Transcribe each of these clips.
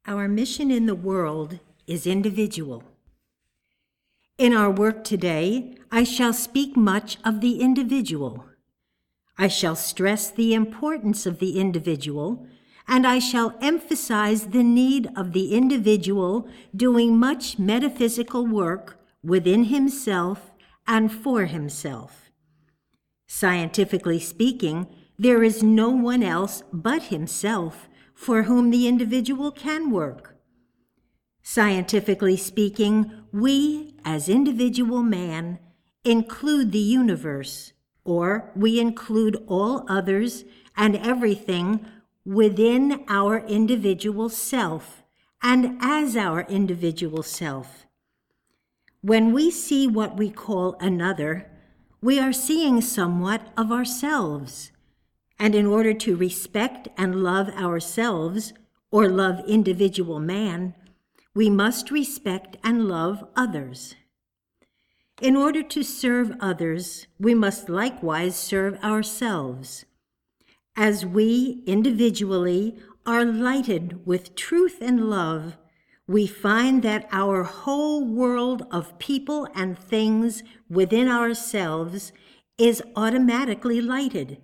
Our mission in the world is individual. In our work today, I shall speak much of the individual. I shall stress the importance of the individual, and I shall emphasize the need of the individual doing much metaphysical work within himself and for himself. Scientifically speaking, there is no one else but himself for whom the individual can work. Scientifically speaking, we, as individual man, include the universe, or we include all others and everything within our individual self and as our individual self. When we see what we call another, we are seeing somewhat of ourselves. And in order to respect and love ourselves, or love individual man, we must respect and love others. In order to serve others, we must likewise serve ourselves. As we individually are lighted with truth and love, we find that our whole world of people and things within ourselves is automatically lighted.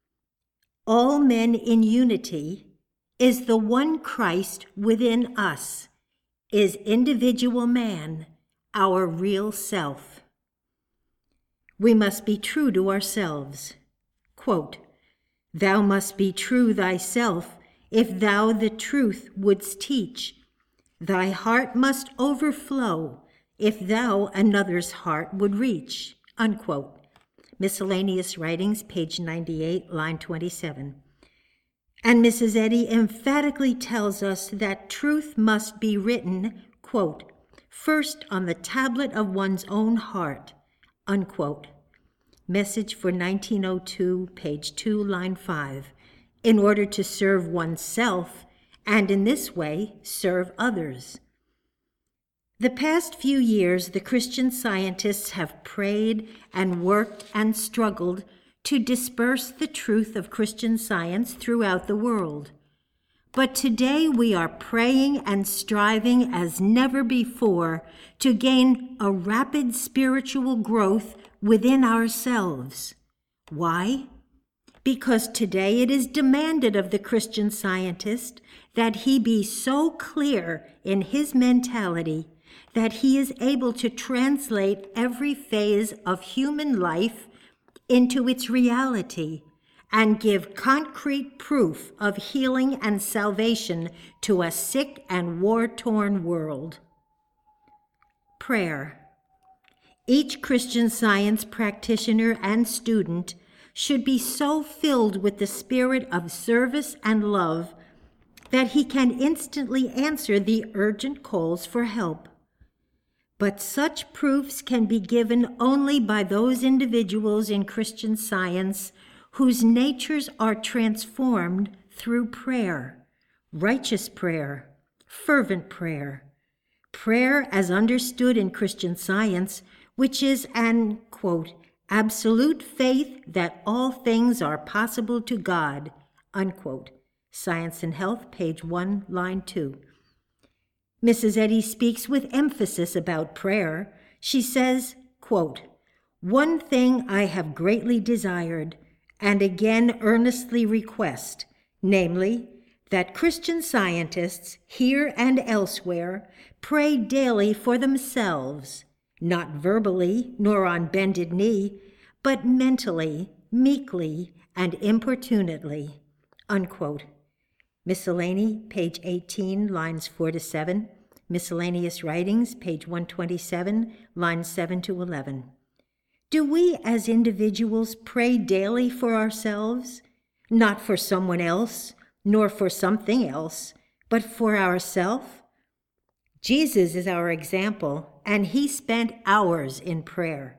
All men in unity is the one Christ within us, is individual man, our real self. We must be true to ourselves. Quote, "Thou must be true thyself, if thou the truth wouldst teach. Thy heart must overflow, if thou another's heart would reach." Unquote. Miscellaneous Writings, page 98, line 27. And Mrs. Eddy emphatically tells us that truth must be written, quote, "first on the tablet of one's own heart," unquote. Message for 1902, page 2, line 5, in order to serve oneself and in this way serve others. The past few years, the Christian Scientists have prayed and worked and struggled to disperse the truth of Christian Science throughout the world. But today we are praying and striving as never before to gain a rapid spiritual growth within ourselves. Why? Because today it is demanded of the Christian Scientist that he be so clear in his mentality that he is able to translate every phase of human life into its reality and give concrete proof of healing and salvation to a sick and war-torn world. Prayer. Each Christian Science practitioner and student should be so filled with the spirit of service and love that he can instantly answer the urgent calls for help. But such proofs can be given only by those individuals in Christian Science whose natures are transformed through prayer, righteous prayer, fervent prayer, prayer as understood in Christian Science, which is an, quote, "absolute faith that all things are possible to God," unquote. Science and Health, page 1, line 2. Mrs. Eddy speaks with emphasis about prayer. She says, quote, "One thing I have greatly desired, and again earnestly request, namely, that Christian Scientists, here and elsewhere, pray daily for themselves, not verbally nor on bended knee, but mentally, meekly, and importunately," unquote. Miscellany, page 18, lines 4 to 7. Miscellaneous Writings, page 127, lines 7 to 11. Do we as individuals pray daily for ourselves, not for someone else, nor for something else, but for ourselves? Jesus is our example, and he spent hours in prayer.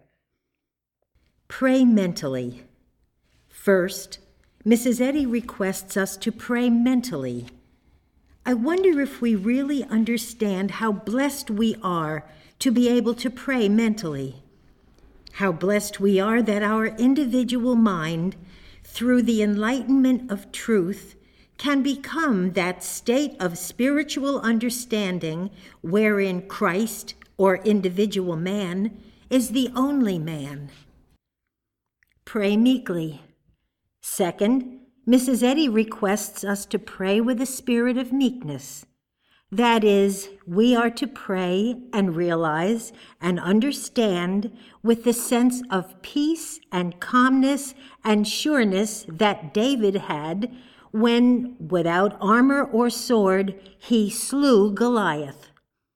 Pray mentally. First, Mrs. Eddy requests us to pray mentally. I wonder if we really understand how blessed we are to be able to pray mentally. How blessed we are that our individual mind, through the enlightenment of truth, can become that state of spiritual understanding wherein Christ, or individual man, is the only man. Pray meekly. Second, Mrs. Eddy requests us to pray with a spirit of meekness. That is, we are to pray and realize and understand with the sense of peace and calmness and sureness that David had when, without armor or sword, he slew Goliath.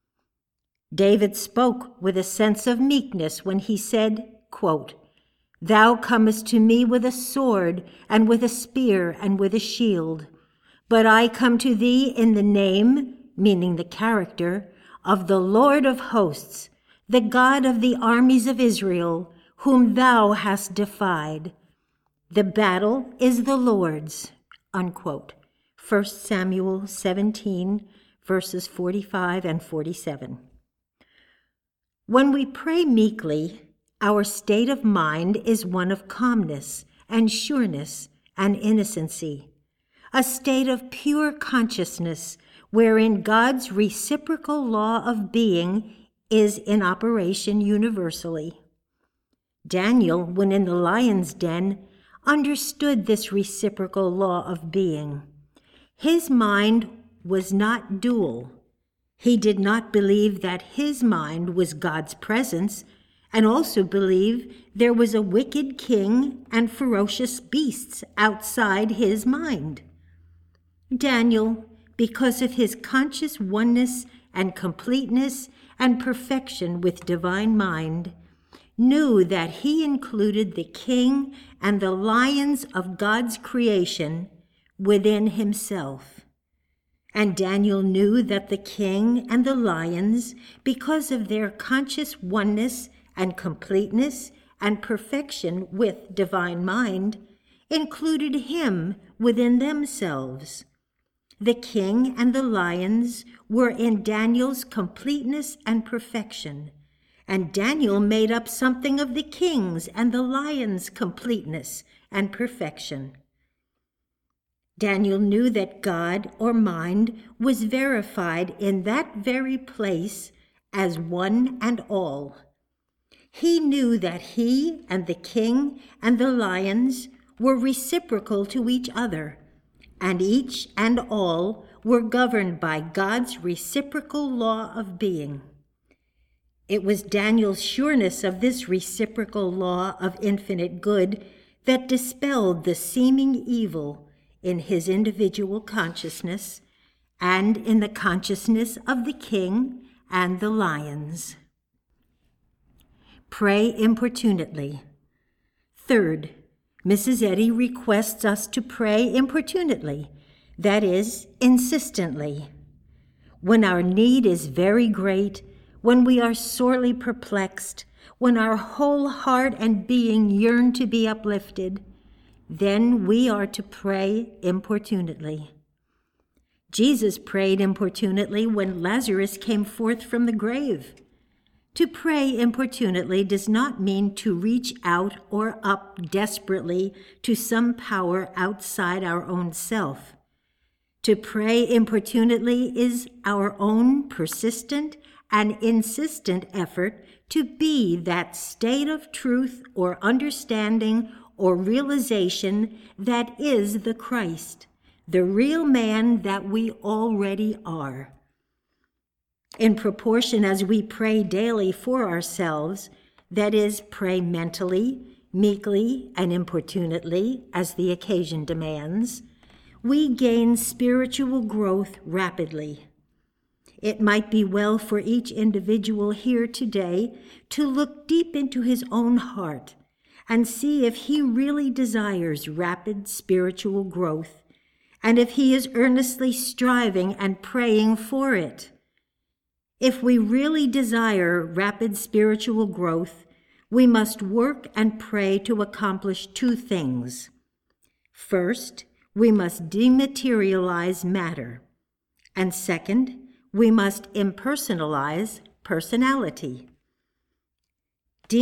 David spoke with a sense of meekness when he said, quote, "Thou comest to me with a sword and with a spear and with a shield, but I come to thee in the name," meaning the character, "of the Lord of hosts, the God of the armies of Israel, whom thou hast defied. The battle is the Lord's." Unquote. 1 Samuel 17, verses 45 and 47. When we pray meekly, our state of mind is one of calmness and sureness and innocency, a state of pure consciousness wherein God's reciprocal law of being is in operation universally. Daniel, when in the lion's den, understood this reciprocal law of being. His mind was not dual. He did not believe that his mind was God's presence, and also believe there was a wicked king and ferocious beasts outside his mind. Daniel, because of his conscious oneness and completeness and perfection with divine mind, knew that he included the king and the lions of God's creation within himself. And Daniel knew that the king and the lions, because of their conscious oneness and completeness and perfection with divine mind, included him within themselves. The king and the lions were in Daniel's completeness and perfection, and Daniel made up something of the king's and the lion's completeness and perfection. Daniel knew that God, or mind, was verified in that very place as one and all. He knew that he and the king and the lions were reciprocal to each other, and each and all were governed by God's reciprocal law of being. It was Daniel's sureness of this reciprocal law of infinite good that dispelled the seeming evil in his individual consciousness and in the consciousness of the king and the lions. Pray importunately. Third, Mrs. Eddy requests us to pray importunately, that is, insistently. When our need is very great, when we are sorely perplexed, when our whole heart and being yearn to be uplifted, then we are to pray importunately. Jesus prayed importunately when Lazarus came forth from the grave. To pray importunately does not mean to reach out or up desperately to some power outside our own self. To pray importunately is our own persistent and insistent effort to be that state of truth or understanding or realization that is the Christ, the real man that we already are. In proportion as we pray daily for ourselves, that is, pray mentally, meekly, and importunately, as the occasion demands, we gain spiritual growth rapidly. It might be well for each individual here today to look deep into his own heart and see if he really desires rapid spiritual growth, and if he is earnestly striving and praying for it. If we really desire rapid spiritual growth, we must work and pray to accomplish two things. First, we must dematerialize matter. And second, we must impersonalize personality.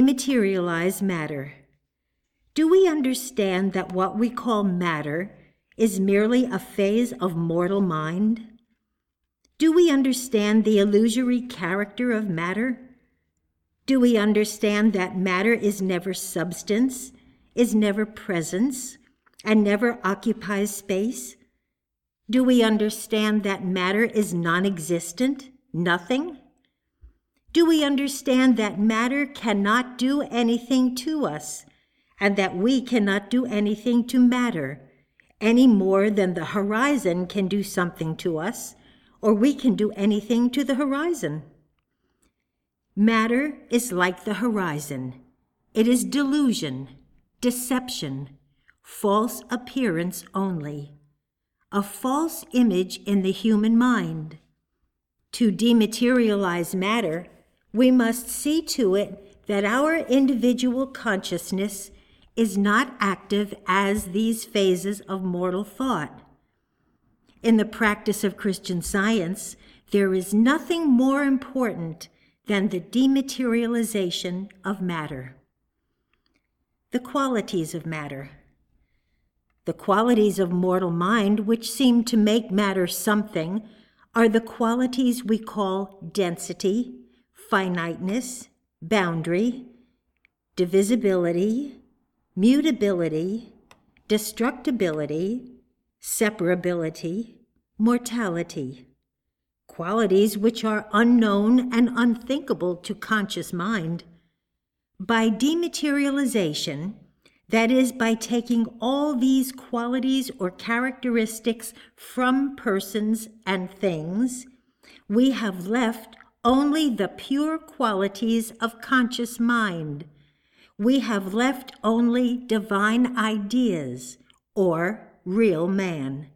Dematerialize matter. Do we understand that what we call matter is merely a phase of mortal mind? Do we understand the illusory character of matter? Do we understand that matter is never substance, is never presence, and never occupies space? Do we understand that matter is non-existent, nothing? Do we understand that matter cannot do anything to us, and that we cannot do anything to matter, any more than the horizon can do something to us, or we can do anything to the horizon? Matter is like the horizon. It is delusion, deception, false appearance only, a false image in the human mind. To dematerialize matter, we must see to it that our individual consciousness is not active as these phases of mortal thought. In the practice of Christian Science, there is nothing more important than the dematerialization of matter. The qualities of matter. The qualities of mortal mind which seem to make matter something are the qualities we call density, finiteness, boundary, divisibility, mutability, destructibility, separability, mortality. Qualities which are unknown and unthinkable to conscious mind. By dematerialization, that is, by taking all these qualities or characteristics from persons and things, we have left only the pure qualities of conscious mind. We have left only divine ideas, or real man.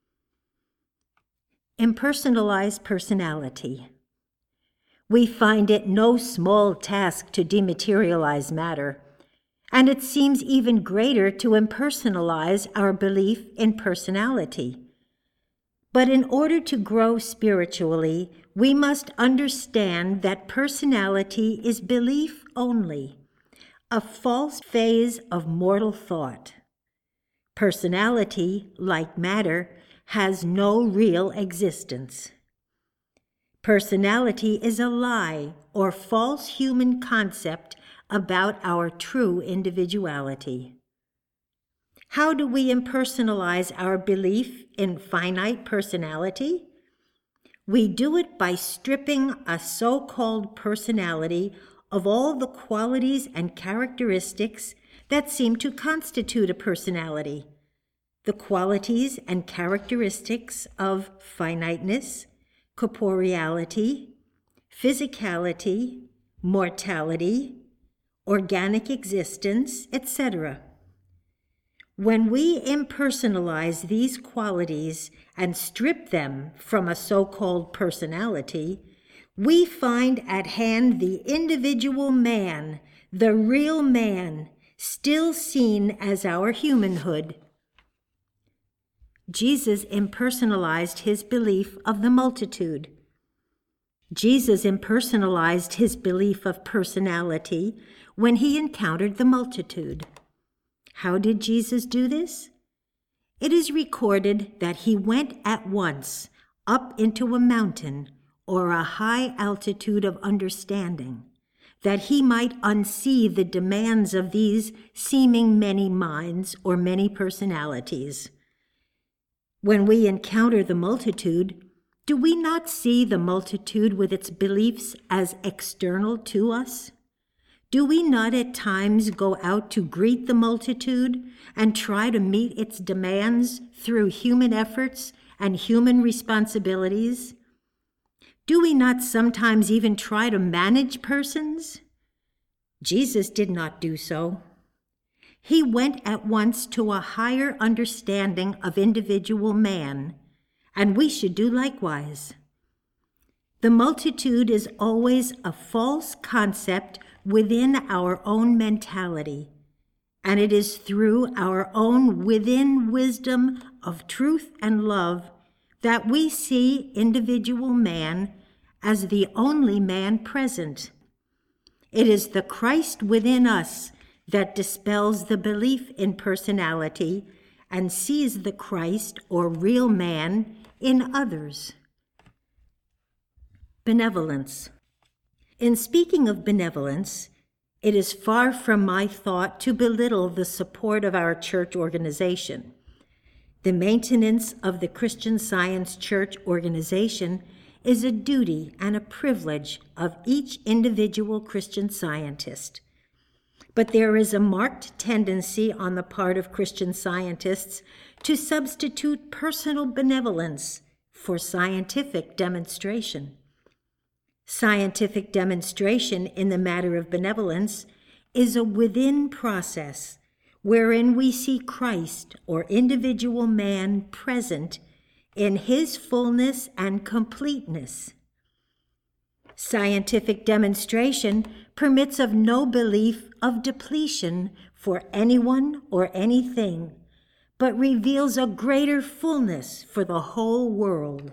Impersonalized personality. We find it no small task to dematerialize matter, and it seems even greater to impersonalize our belief in personality. But in order to grow spiritually, we must understand that personality is belief only, a false phase of mortal thought. Personality, like matter, has no real existence. Personality is a lie or false human concept about our true individuality. How do we impersonalize our belief in finite personality? We do it by stripping a so-called personality of all the qualities and characteristics that seem to constitute a personality. The qualities and characteristics of finiteness, corporeality, physicality, mortality, organic existence, etc. When we impersonalize these qualities and strip them from a so-called personality, we find at hand the individual man, the real man, still seen as our humanhood. Jesus impersonalized his belief of the multitude. Jesus impersonalized his belief of personality when he encountered the multitude. How did Jesus do this? It is recorded that he went at once up into a mountain or a high altitude of understanding, that he might unsee the demands of these seeming many minds or many personalities. When we encounter the multitude, do we not see the multitude with its beliefs as external to us? Do we not at times go out to greet the multitude and try to meet its demands through human efforts and human responsibilities? Do we not sometimes even try to manage persons? Jesus did not do so. He went at once to a higher understanding of individual man, and we should do likewise. The multitude is always a false concept within our own mentality, and it is through our own within wisdom of truth and love that we see individual man as the only man present. It is the Christ within us that dispels the belief in personality and sees the Christ or real man in others. Benevolence. In speaking of benevolence, it is far from my thought to belittle the support of our church organization. The maintenance of the Christian Science Church organization is a duty and a privilege of each individual Christian Scientist. But there is a marked tendency on the part of Christian Scientists to substitute personal benevolence for scientific demonstration. Scientific demonstration in the matter of benevolence is a within process wherein we see Christ or individual man present in his fullness and completeness. Scientific demonstration permits of no belief of depletion for anyone or anything, but reveals a greater fullness for the whole world.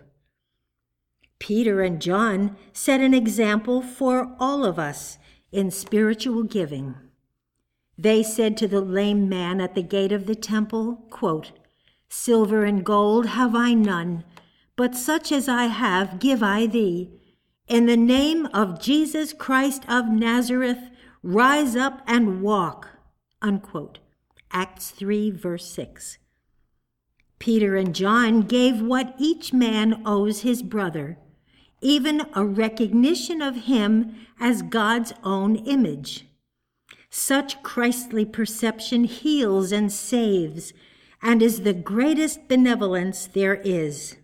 Peter and John set an example for all of us in spiritual giving. They said to the lame man at the gate of the temple, quote, "Silver and gold have I none, but such as I have give I thee. In the name of Jesus Christ of Nazareth, rise up and walk." Unquote. Acts 3, verse 6. Peter and John gave what each man owes his brother, even a recognition of him as God's own image. Such Christly perception heals and saves, and is the greatest benevolence there is.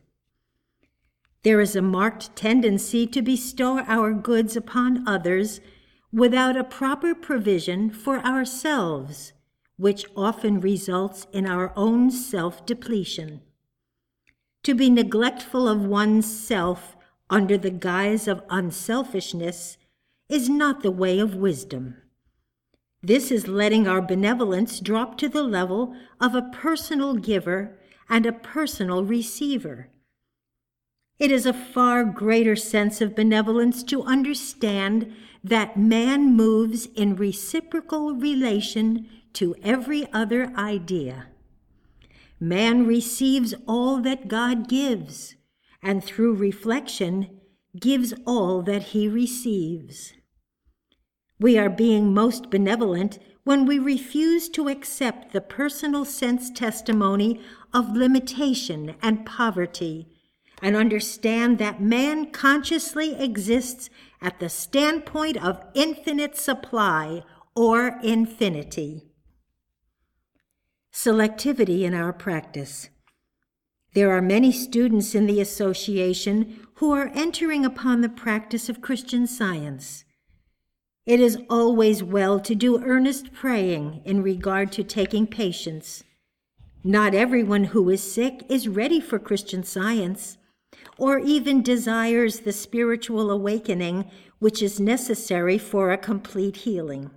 There is a marked tendency to bestow our goods upon others without a proper provision for ourselves, which often results in our own self-depletion. To be neglectful of one's self under the guise of unselfishness is not the way of wisdom. This is letting our benevolence drop to the level of a personal giver and a personal receiver. It is a far greater sense of benevolence to understand that man moves in reciprocal relation to every other idea. Man receives all that God gives, and through reflection gives all that he receives. We are being most benevolent when we refuse to accept the personal sense testimony of limitation and poverty, and understand that man consciously exists at the standpoint of infinite supply or infinity. Selectivity in our practice. There are many students in the association who are entering upon the practice of Christian Science. It is always well to do earnest praying in regard to taking patients. Not everyone who is sick is ready for Christian Science, or even desires the spiritual awakening which is necessary for a complete healing.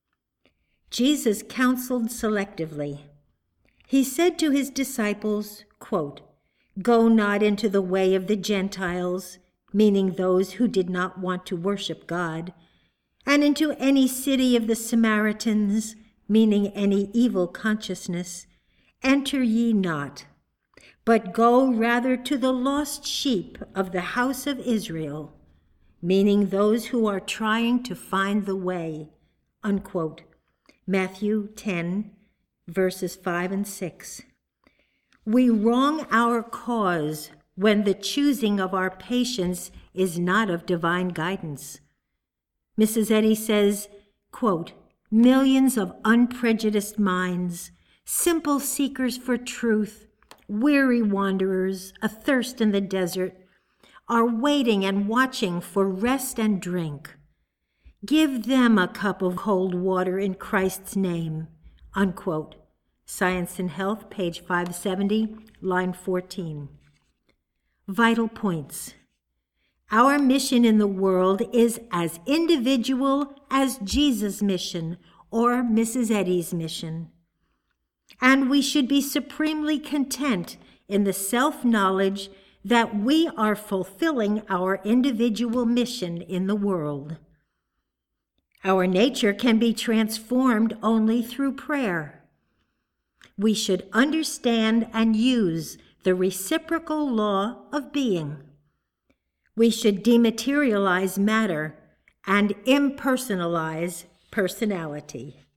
Jesus counseled selectively. He said to his disciples, quote, "Go not into the way of the Gentiles," meaning those who did not want to worship God, "and into any city of the Samaritans," meaning any evil consciousness, "enter ye not, but go rather to the lost sheep of the house of Israel," meaning those who are trying to find the way. Unquote. Matthew 10, verses 5 and 6. We wrong our cause when the choosing of our patients is not of divine guidance. Mrs. Eddy says, quote, "Millions of unprejudiced minds, simple seekers for truth, weary wanderers, athirst in the desert, are waiting and watching for rest and drink. Give them a cup of cold water in Christ's name." Unquote. Science and Health, page 570, line 14. Vital points. Our mission in the world is as individual as Jesus' mission or Mrs. Eddy's mission. And we should be supremely content in the self-knowledge that we are fulfilling our individual mission in the world. Our nature can be transformed only through prayer. We should understand and use the reciprocal law of being. We should dematerialize matter and impersonalize personality.